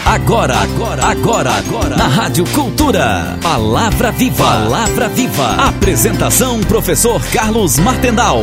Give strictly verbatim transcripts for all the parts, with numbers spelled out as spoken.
Agora, agora, agora, agora, na Rádio Cultura. Palavra Viva. Palavra Viva. Apresentação, professor Carlos Martendal.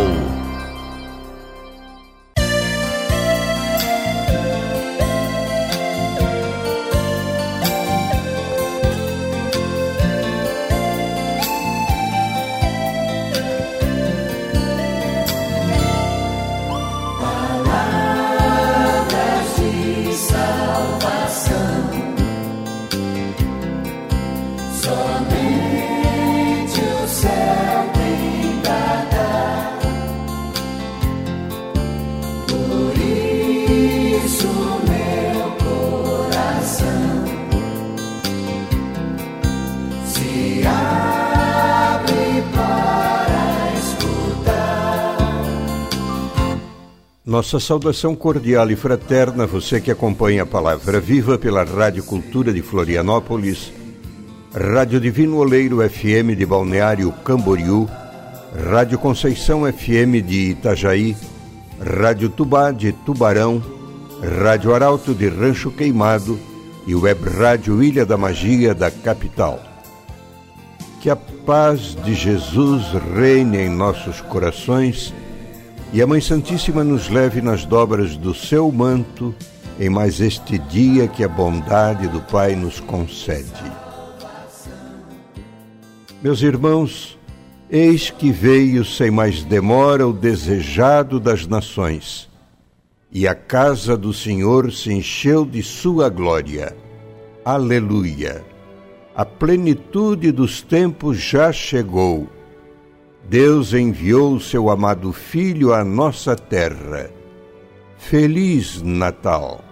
Nossa saudação cordial e fraterna a você que acompanha a Palavra Viva pela Rádio Cultura de Florianópolis, Rádio Divino Oleiro F M de Balneário Camboriú, Rádio Conceição F M de Itajaí, Rádio Tubá de Tubarão, Rádio Arauto de Rancho Queimado e Web Rádio Ilha da Magia da capital. Que a paz de Jesus reine em nossos corações e a Mãe Santíssima nos leve nas dobras do seu manto em mais este dia que a bondade do Pai nos concede. Meus irmãos, eis que veio sem mais demora o desejado das nações, e a casa do Senhor se encheu de sua glória. Aleluia! A plenitude dos tempos já chegou. Deus enviou o seu amado Filho à nossa terra. Feliz Natal!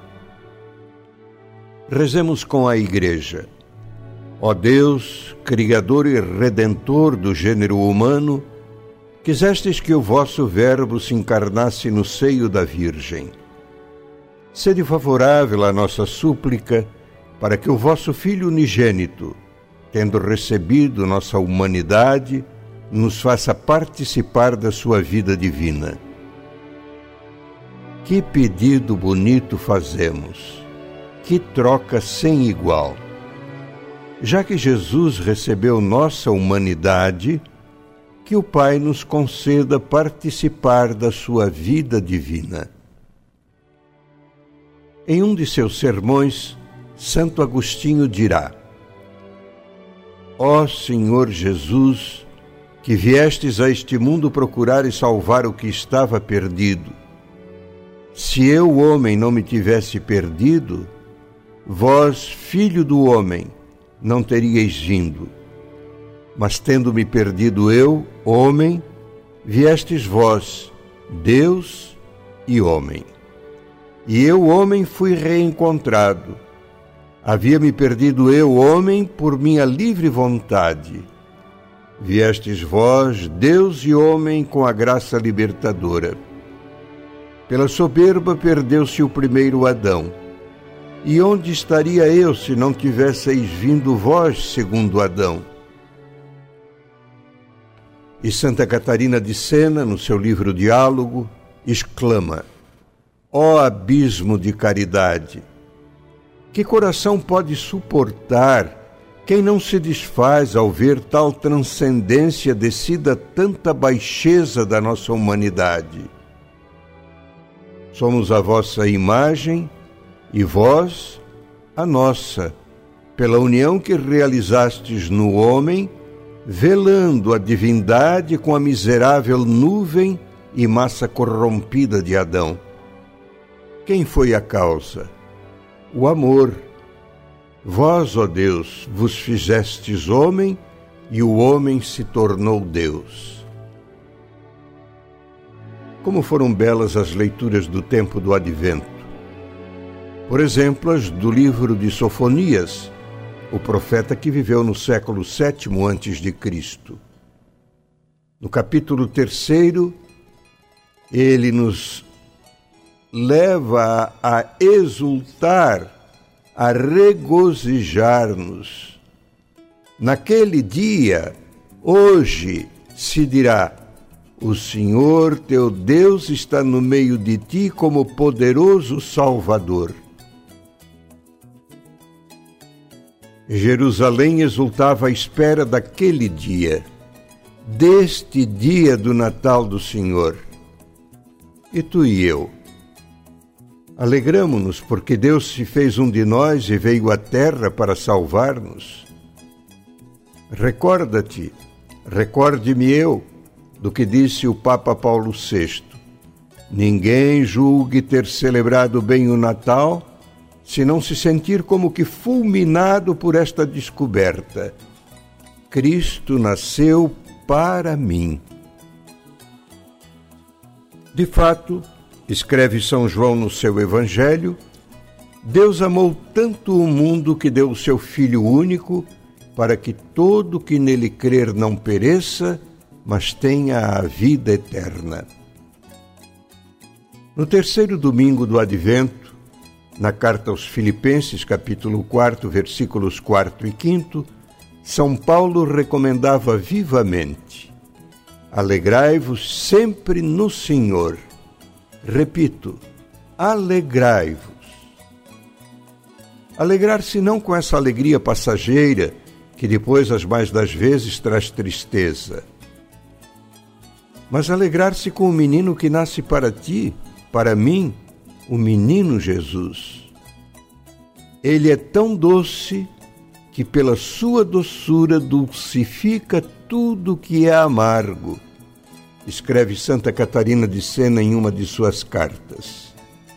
Rezemos com a Igreja. Ó Deus, Criador e Redentor do gênero humano, quisestes que o vosso Verbo se encarnasse no seio da Virgem. Sede favorável à nossa súplica, para que o vosso Filho unigênito, tendo recebido nossa humanidade, nos faça participar da sua vida divina. Que pedido bonito fazemos, que troca sem igual. Já que Jesus recebeu nossa humanidade, que o Pai nos conceda participar da sua vida divina. Em um de seus sermões, Santo Agostinho dirá: Ó Senhor Jesus, que viestes a este mundo procurar e salvar o que estava perdido. Se eu, homem, não me tivesse perdido, vós, filho do homem, não teríeis vindo. Mas tendo-me perdido eu, homem, viestes vós, Deus e homem. E eu, homem, fui reencontrado. Havia-me perdido eu, homem, por minha livre vontade. Viestes vós, Deus e homem, com a graça libertadora. Pela soberba perdeu-se o primeiro Adão. E onde estaria eu se não tivesseis vindo vós, segundo Adão? E Santa Catarina de Sena, no seu livro Diálogo, exclama: Ó abismo de caridade! Que coração pode suportar quem não se desfaz ao ver tal transcendência descida tanta baixeza da nossa humanidade? Somos a vossa imagem e vós a nossa, pela união que realizastes no homem, velando a divindade com a miserável nuvem e massa corrompida de Adão. Quem foi a causa? O amor. Vós, ó Deus, vos fizestes homem, e o homem se tornou Deus. Como foram belas as leituras do tempo do Advento. Por exemplo, as do livro de Sofonias, o profeta que viveu no século sétimo antes de Cristo. No capítulo terceiro, ele nos leva a exultar, a regozijar-nos. Naquele dia, hoje, se dirá: o Senhor teu Deus está no meio de ti como poderoso Salvador. Jerusalém exultava à espera daquele dia, deste dia do Natal do Senhor. E tu e eu? Alegramo-nos porque Deus se fez um de nós e veio à terra para salvar-nos. Recorda-te, recorde-me eu, do que disse o Papa Paulo sexto. Ninguém julgue ter celebrado bem o Natal se não se sentir como que fulminado por esta descoberta. Cristo nasceu para mim. De fato, escreve São João no seu Evangelho, Deus amou tanto o mundo que deu o seu Filho único para que todo que nele crer não pereça, mas tenha a vida eterna. No terceiro domingo do Advento, na carta aos Filipenses, capítulo quatro, versículos quatro e quinto, São Paulo recomendava vivamente: alegrai-vos sempre no Senhor. Repito, alegrai-vos. Alegrar-se não com essa alegria passageira que depois, as mais das vezes, traz tristeza, mas alegrar-se com o menino que nasce para ti, para mim, o menino Jesus. Ele é tão doce que pela sua doçura dulcifica tudo que é amargo, escreve Santa Catarina de Sena em uma de suas cartas.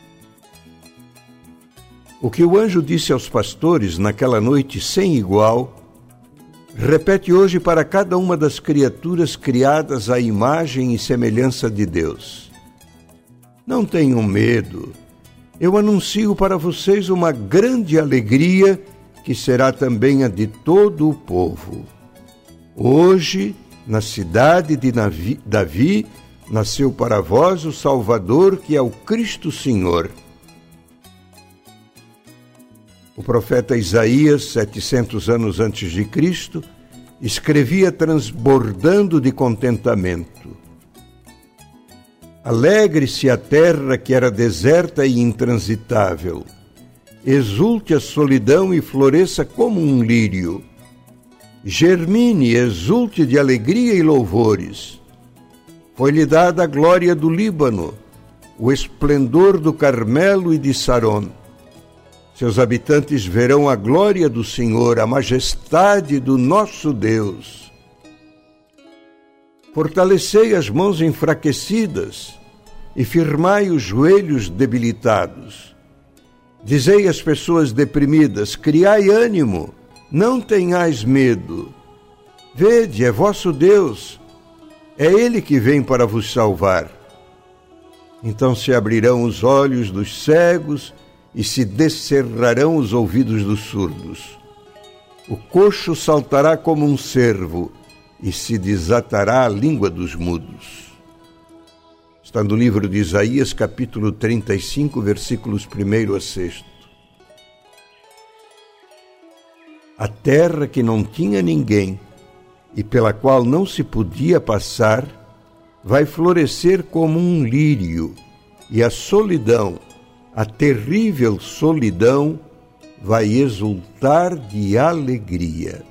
O que o anjo disse aos pastores naquela noite sem igual, repete hoje para cada uma das criaturas criadas à imagem e semelhança de Deus. Não tenham medo, eu anuncio para vocês uma grande alegria que será também a de todo o povo. Hoje, na cidade de Davi, nasceu para vós o Salvador, que é o Cristo Senhor. O profeta Isaías, setecentos anos antes de Cristo, escrevia transbordando de contentamento: alegre-se a terra que era deserta e intransitável, exulte a solidão e floresça como um lírio. Germine, exulte de alegria e louvores. Foi-lhe dada a glória do Líbano, o esplendor do Carmelo e de Saron. Seus habitantes verão a glória do Senhor, a majestade do nosso Deus. Fortalecei as mãos enfraquecidas e firmai os joelhos debilitados. Dizei às pessoas deprimidas: criai ânimo, não tenhais medo. Vede, é vosso Deus, é Ele que vem para vos salvar. Então se abrirão os olhos dos cegos e se descerrarão os ouvidos dos surdos. O coxo saltará como um cervo e se desatará a língua dos mudos. Está no livro de Isaías, capítulo trinta e cinco, versículos primeiro a sexto. A terra que não tinha ninguém e pela qual não se podia passar, vai florescer como um lírio, e a solidão, a terrível solidão, vai exultar de alegria.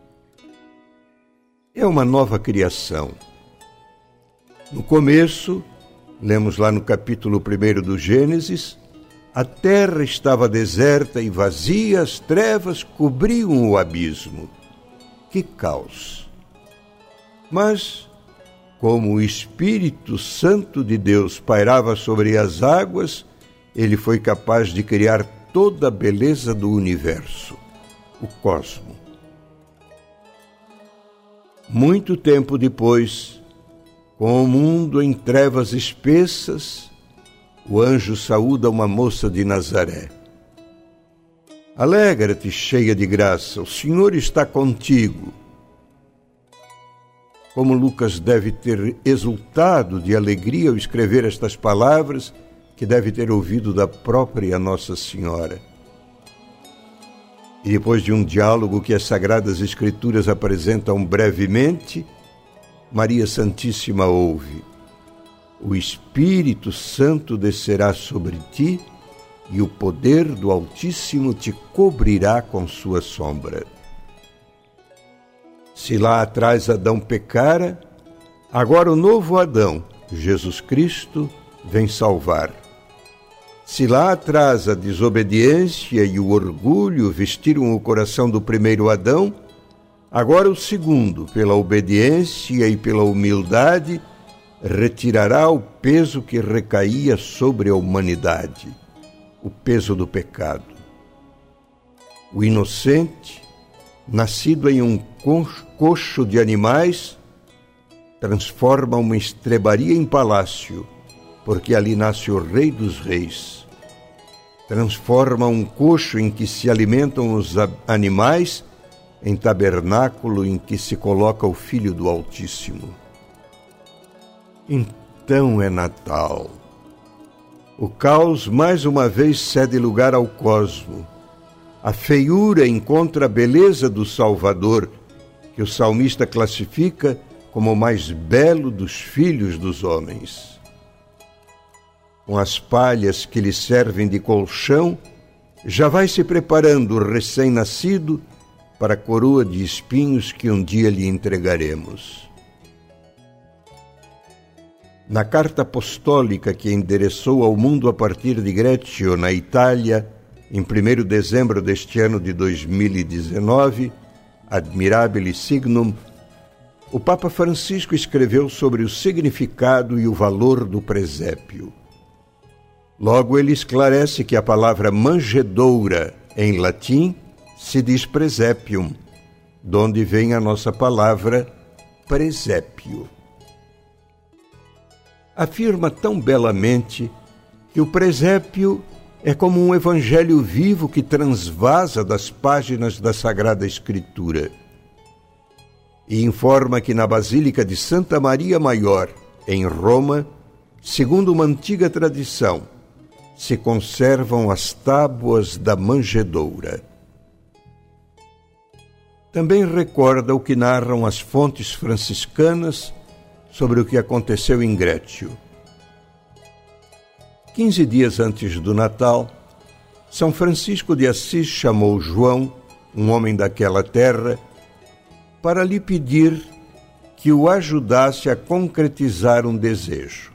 É uma nova criação. No começo, lemos lá no capítulo primeiro do Gênesis, a terra estava deserta e vazia, as trevas cobriam o abismo. Que caos! Mas, como o Espírito Santo de Deus pairava sobre as águas, ele foi capaz de criar toda a beleza do universo, o cosmo. Muito tempo depois, com o mundo em trevas espessas, o anjo saúda uma moça de Nazaré. Alegra-te, cheia de graça, o Senhor está contigo. Como Lucas deve ter exultado de alegria ao escrever estas palavras, que deve ter ouvido da própria Nossa Senhora. E depois de um diálogo que as Sagradas Escrituras apresentam brevemente, Maria Santíssima ouve: o Espírito Santo descerá sobre ti e o poder do Altíssimo te cobrirá com sua sombra. Se lá atrás Adão pecara, agora o novo Adão, Jesus Cristo, vem salvar. Se lá atrás a desobediência e o orgulho vestiram o coração do primeiro Adão, agora o segundo, pela obediência e pela humildade, retirará o peso que recaía sobre a humanidade, o peso do pecado. O inocente, nascido em um coxo de animais, transforma uma estrebaria em palácio, porque ali nasce o Rei dos Reis. Transforma um coxo em que se alimentam os animais em tabernáculo em que se coloca o Filho do Altíssimo. Então é Natal. O caos mais uma vez cede lugar ao cosmo. A feiura encontra a beleza do Salvador, que o salmista classifica como o mais belo dos filhos dos homens. Com as palhas que lhe servem de colchão, já vai se preparando o recém-nascido para a coroa de espinhos que um dia lhe entregaremos. Na carta apostólica que endereçou ao mundo a partir de Greccio, na Itália, em primeiro de dezembro deste ano de dois mil e dezenove, Admirabile Signum, o Papa Francisco escreveu sobre o significado e o valor do presépio. Logo, ele esclarece que a palavra manjedoura, em latim, se diz presepium, de onde vem a nossa palavra presépio. Afirma tão belamente que o presépio é como um evangelho vivo que transvasa das páginas da Sagrada Escritura. E informa que na Basílica de Santa Maria Maior, em Roma, segundo uma antiga tradição, se conservam as tábuas da manjedoura. Também recorda o que narram as fontes franciscanas sobre o que aconteceu em Grécio. Quinze dias antes do Natal, São Francisco de Assis chamou João, um homem daquela terra, para lhe pedir que o ajudasse a concretizar um desejo.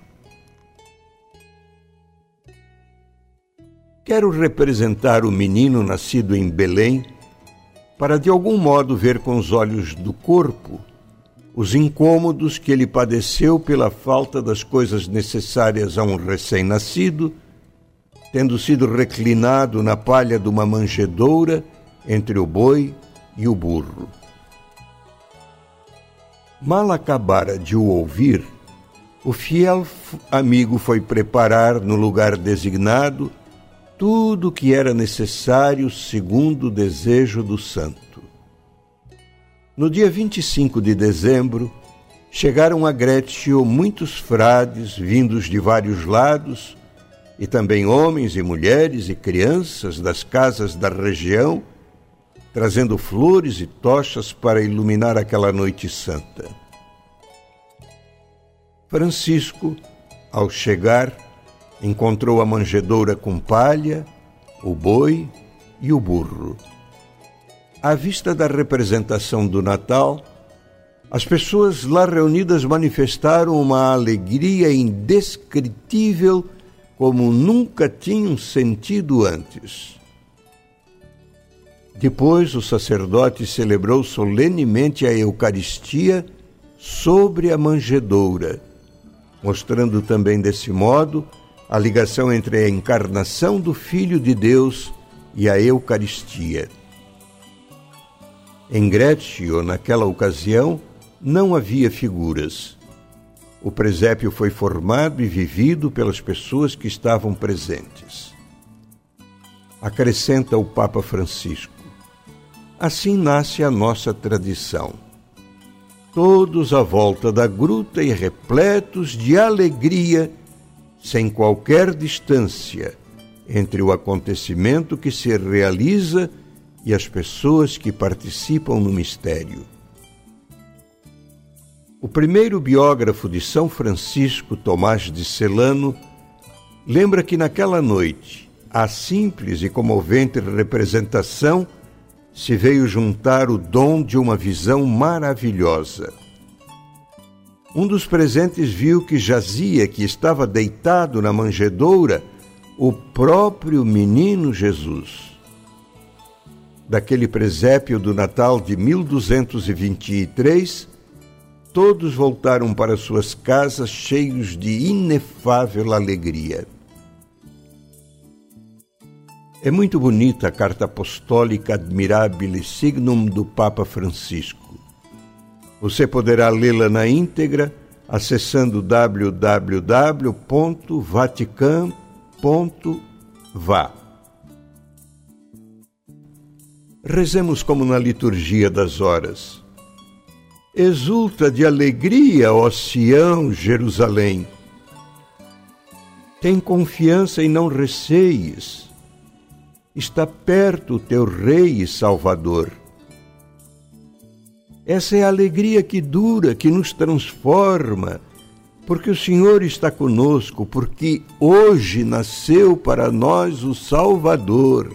Quero representar o menino nascido em Belém para de algum modo ver com os olhos do corpo os incômodos que ele padeceu pela falta das coisas necessárias a um recém-nascido, tendo sido reclinado na palha de uma manjedoura entre o boi e o burro. Mal acabara de o ouvir, o fiel amigo foi preparar no lugar designado tudo o que era necessário segundo o desejo do santo. No dia vinte e cinco de dezembro, chegaram a Grécio muitos frades vindos de vários lados, e também homens e mulheres e crianças das casas da região, trazendo flores e tochas para iluminar aquela noite santa. Francisco, ao chegar, encontrou a manjedoura com palha, o boi e o burro. À vista da representação do Natal, as pessoas lá reunidas manifestaram uma alegria indescritível como nunca tinham sentido antes. Depois, o sacerdote celebrou solenemente a Eucaristia sobre a manjedoura, mostrando também desse modo a ligação entre a encarnação do Filho de Deus e a Eucaristia. Em Grécio, naquela ocasião, não havia figuras. O presépio foi formado e vivido pelas pessoas que estavam presentes. Acrescenta o Papa Francisco: assim nasce a nossa tradição. Todos à volta da gruta e repletos de alegria, sem qualquer distância entre o acontecimento que se realiza e as pessoas que participam no mistério. O primeiro biógrafo de São Francisco, Tomás de Celano, lembra que naquela noite, à simples e comovente representação se veio juntar o dom de uma visão maravilhosa. Um dos presentes viu que jazia, que estava deitado na manjedoura, o próprio menino Jesus. Daquele presépio do Natal de mil duzentos e vinte e três, todos voltaram para suas casas cheios de inefável alegria. É muito bonita a carta apostólica Admirabile Signum do Papa Francisco. Você poderá lê-la na íntegra acessando w w w ponto vatican ponto va. Rezemos como na liturgia das horas. Exulta de alegria, ó Sião, Jerusalém. Tem confiança e não receies. Está perto o teu Rei e Salvador. Essa é a alegria que dura, que nos transforma, porque o Senhor está conosco, porque hoje nasceu para nós o Salvador.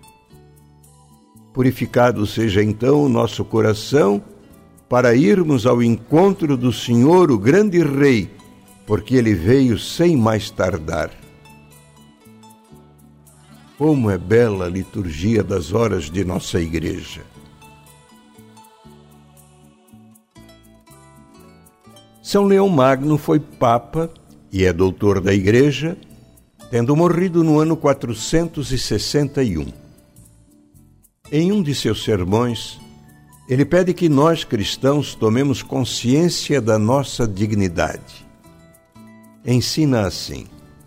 Purificado seja então o nosso coração, para irmos ao encontro do Senhor, o grande Rei, porque Ele veio sem mais tardar. Como é bela a liturgia das horas de nossa igreja. São Leão Magno foi Papa e é doutor da Igreja, tendo morrido no ano quatrocentos e sessenta e um. Em um de seus sermões, ele pede que nós cristãos tomemos consciência da nossa dignidade. Ensina assim: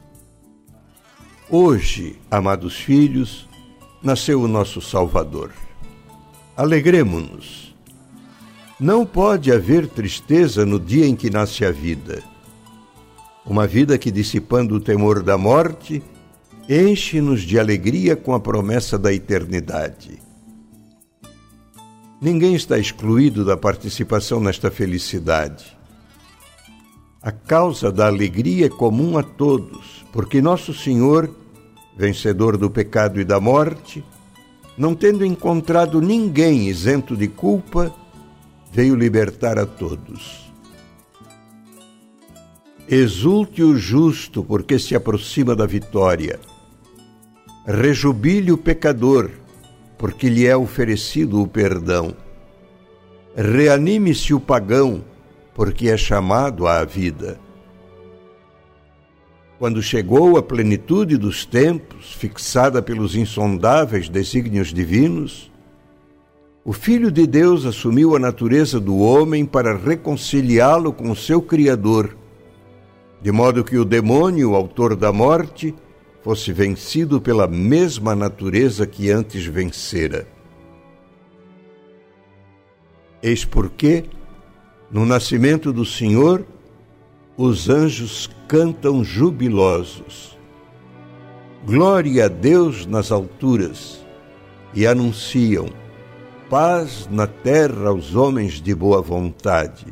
hoje, amados filhos, nasceu o nosso Salvador. Alegremo-nos. Não pode haver tristeza no dia em que nasce a vida. Uma vida que, dissipando o temor da morte, enche-nos de alegria com a promessa da eternidade. Ninguém está excluído da participação nesta felicidade. A causa da alegria é comum a todos, porque nosso Senhor, vencedor do pecado e da morte, não tendo encontrado ninguém isento de culpa, veio libertar a todos. Exulte o justo, porque se aproxima da vitória. Rejubile o pecador, porque lhe é oferecido o perdão. Reanime-se o pagão, porque é chamado à vida. Quando chegou a plenitude dos tempos, fixada pelos insondáveis desígnios divinos, o Filho de Deus assumiu a natureza do homem para reconciliá-lo com o seu Criador, de modo que o demônio, o autor da morte, fosse vencido pela mesma natureza que antes vencera. Eis porque, no nascimento do Senhor, os anjos cantam jubilosos. Glória a Deus nas alturas, e anunciam paz na terra aos homens de boa vontade.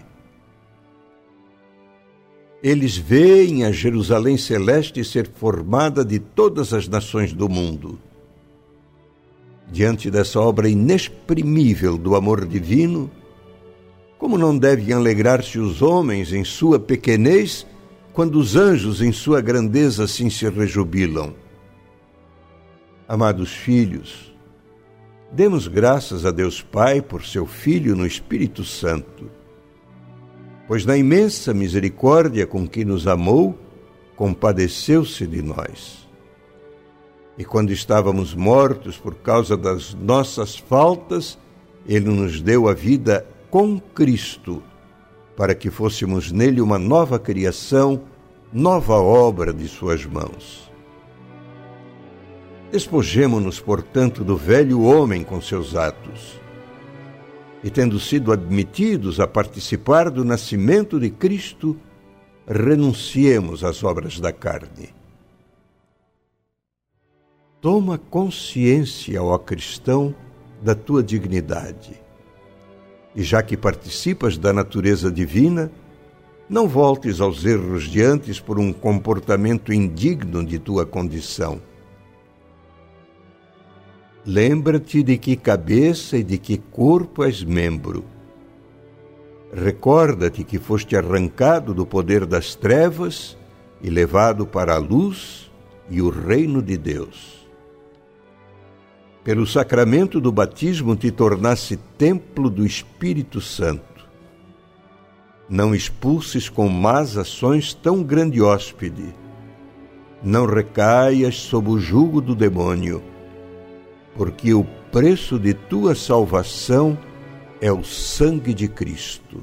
Eles veem a Jerusalém celeste ser formada de todas as nações do mundo. Diante dessa obra inexprimível do amor divino, como não devem alegrar-se os homens em sua pequenez, quando os anjos em sua grandeza assim se rejubilam? Amados filhos, demos graças a Deus Pai por seu Filho no Espírito Santo, pois na imensa misericórdia com que nos amou, compadeceu-se de nós. E quando estávamos mortos por causa das nossas faltas, Ele nos deu a vida com Cristo, para que fôssemos nele uma nova criação, nova obra de suas mãos. Despojemo-nos, portanto, do velho homem com seus atos, e tendo sido admitidos a participar do nascimento de Cristo, renunciemos às obras da carne. Toma consciência, ó cristão, da tua dignidade. E já que participas da natureza divina, não voltes aos erros de antes por um comportamento indigno de tua condição. Lembra-te de que cabeça e de que corpo és membro. Recorda-te que foste arrancado do poder das trevas e levado para a luz e o reino de Deus. Pelo sacramento do batismo te tornaste templo do Espírito Santo. Não expulses com más ações tão grande hóspede. Não recaias sob o jugo do demônio, porque o preço de tua salvação é o sangue de Cristo.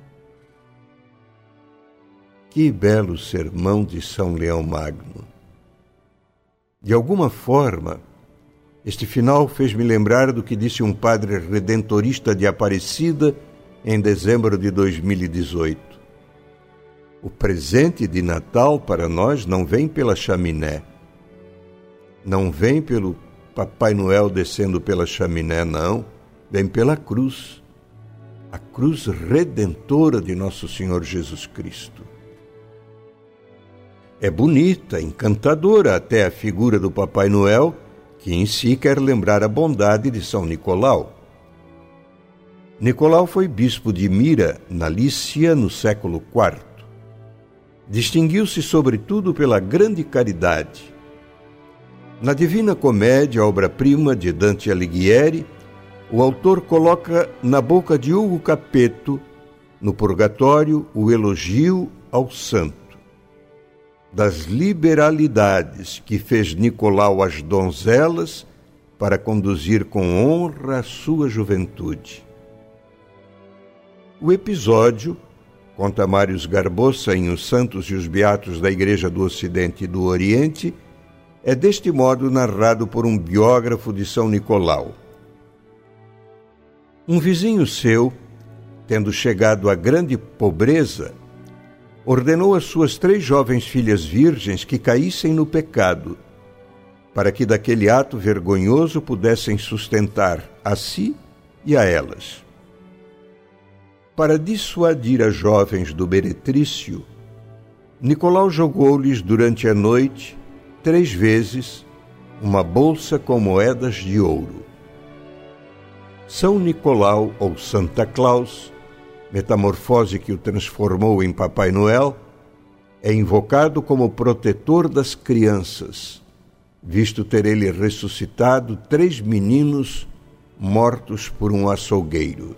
Que belo sermão de São Leão Magno! De alguma forma, este final fez-me lembrar do que disse um padre redentorista de Aparecida em dezembro de dois mil e dezoito. O presente de Natal para nós não vem pela chaminé, não vem pelo Papai Noel descendo pela chaminé, não, vem pela cruz, a cruz redentora de nosso Senhor Jesus Cristo. É bonita, encantadora até a figura do Papai Noel, que em si quer lembrar a bondade de São Nicolau. Nicolau foi bispo de Mira, na Lícia, no século quarto. Distinguiu-se sobretudo pela grande caridade. Na Divina Comédia, obra-prima de Dante Alighieri, o autor coloca na boca de Hugo Capeto, no Purgatório, o elogio ao santo. Das liberalidades que fez Nicolau às donzelas para conduzir com honra a sua juventude. O episódio, conta Marius Garbosa em Os Santos e os Beatos da Igreja do Ocidente e do Oriente, é deste modo narrado por um biógrafo de São Nicolau. Um vizinho seu, tendo chegado à grande pobreza, ordenou às suas três jovens filhas virgens que caíssem no pecado, para que daquele ato vergonhoso pudessem sustentar a si e a elas. Para dissuadir as jovens do meretrício, Nicolau jogou-lhes durante a noite três vezes uma bolsa com moedas de ouro. São Nicolau, ou Santa Claus, metamorfose que o transformou em Papai Noel, é invocado como protetor das crianças, visto ter ele ressuscitado três meninos mortos por um açougueiro.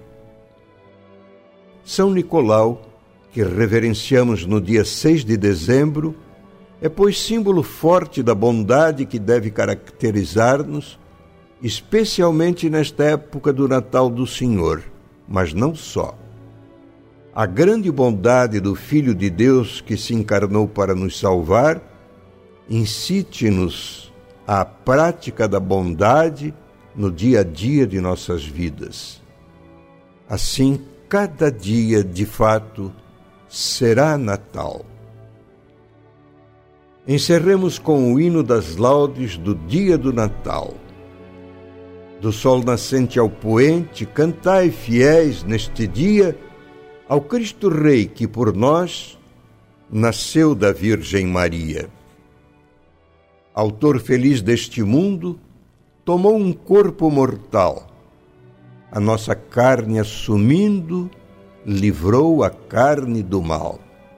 São Nicolau, que reverenciamos no dia seis de dezembro, é, pois, símbolo forte da bondade que deve caracterizar-nos, especialmente nesta época do Natal do Senhor, mas não só. A grande bondade do Filho de Deus que se encarnou para nos salvar incite-nos à prática da bondade no dia a dia de nossas vidas. Assim, cada dia, de fato, será Natal. Encerremos com o hino das laudes do dia do Natal. Do sol nascente ao poente, cantai fiéis neste dia ao Cristo Rei que por nós nasceu da Virgem Maria. Autor feliz deste mundo, tomou um corpo mortal. A nossa carne assumindo, livrou a carne do mal.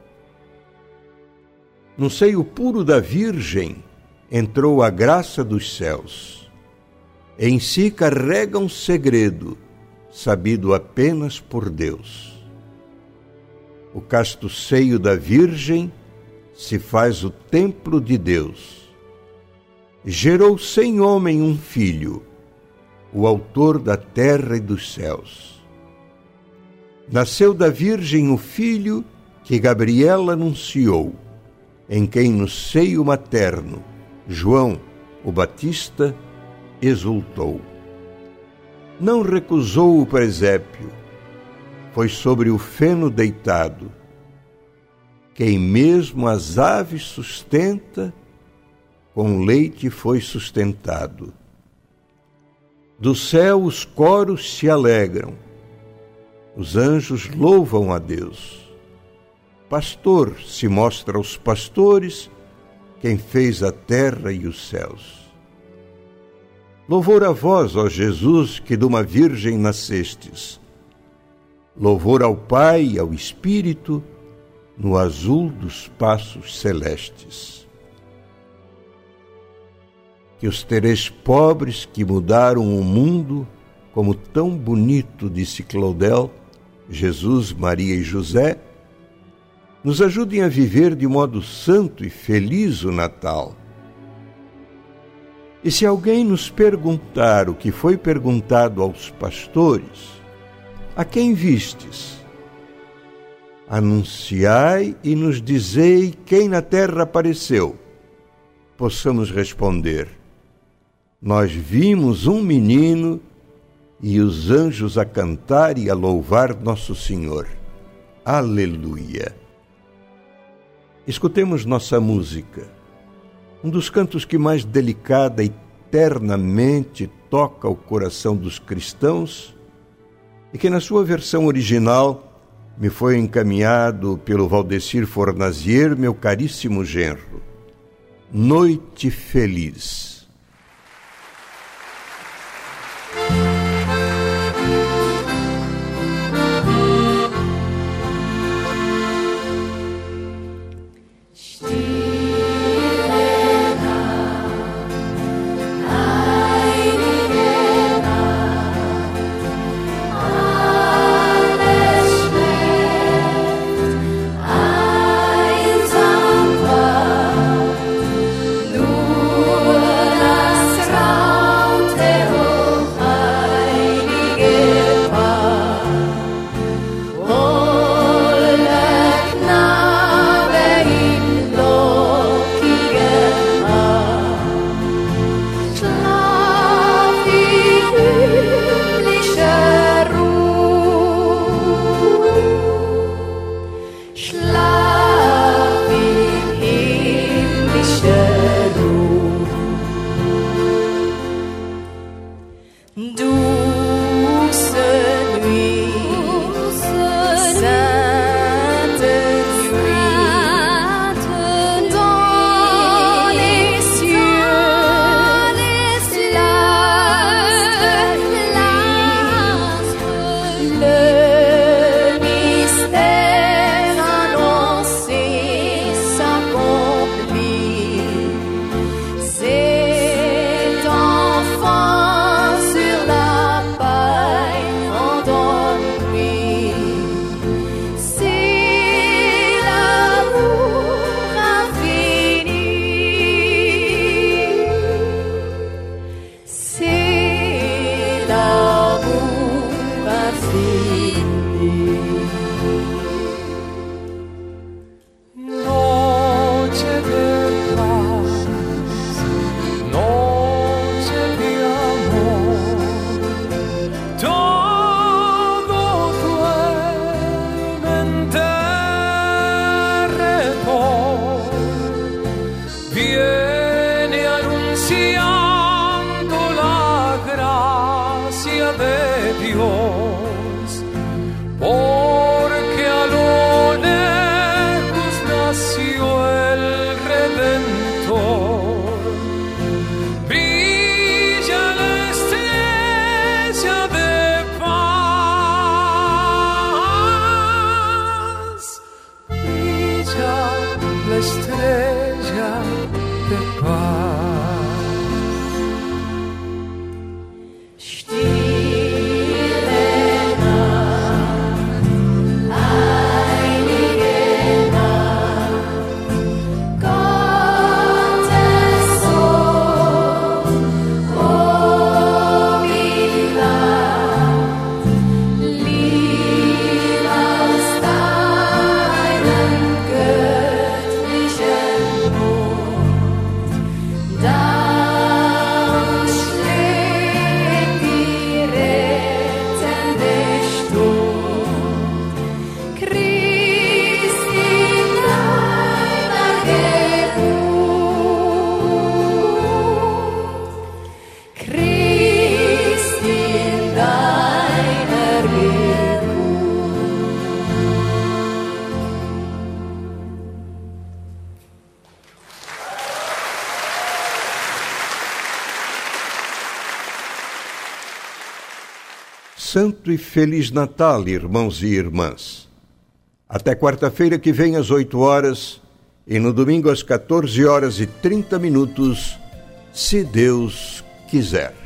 No seio puro da Virgem entrou a graça dos céus. Em si carrega um segredo, sabido apenas por Deus. O casto seio da Virgem se faz o templo de Deus. Gerou sem homem um filho, o autor da terra e dos céus. Nasceu da Virgem o filho que Gabriel anunciou, em quem no seio materno João, o Batista, exultou. Não recusou o presépio, foi sobre o feno deitado. Quem mesmo as aves sustenta, com leite foi sustentado. Do céu os coros se alegram, os anjos louvam a Deus. Pastor se mostra aos pastores, quem fez a terra e os céus. Louvor a vós, ó Jesus, que de uma virgem nascestes. Louvor ao Pai e ao Espírito, no azul dos passos celestes. Que os três pobres que mudaram o mundo, como tão bonito, disse Claudel, Jesus, Maria e José, nos ajudem a viver de modo santo e feliz o Natal. E se alguém nos perguntar o que foi perguntado aos pastores, a quem vistes? Anunciai e nos dizei quem na terra apareceu. Possamos responder: nós vimos um menino e os anjos a cantar e a louvar nosso Senhor. Aleluia! Escutemos nossa música, um dos cantos que mais delicada e ternamente toca o coração dos cristãos e que na sua versão original me foi encaminhado pelo Valdecir Fornazier, meu caríssimo genro. Noite Feliz. Santo e Feliz Natal, irmãos e irmãs. Até quarta-feira que vem às oito horas e no domingo às quatorze horas e trinta minutos, se Deus quiser.